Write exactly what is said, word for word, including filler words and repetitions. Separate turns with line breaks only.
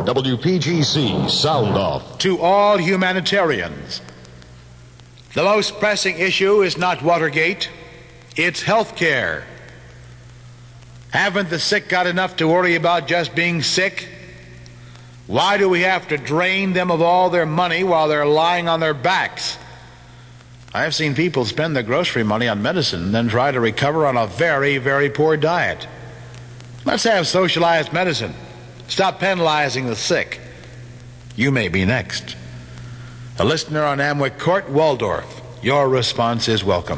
W P G C, sound off.
To all humanitarians, the most pressing issue is not Watergate, it's health care. Haven't the sick got enough to worry about just being sick? Why do we have to drain them of all their money while they're lying on their backs? I've seen people spend their grocery money on medicine and then try to recover on a very, very poor diet. Let's have socialized medicine. Stop penalizing the sick. You may be next. A listener on Amwick Court, Waldorf. Your response is welcome.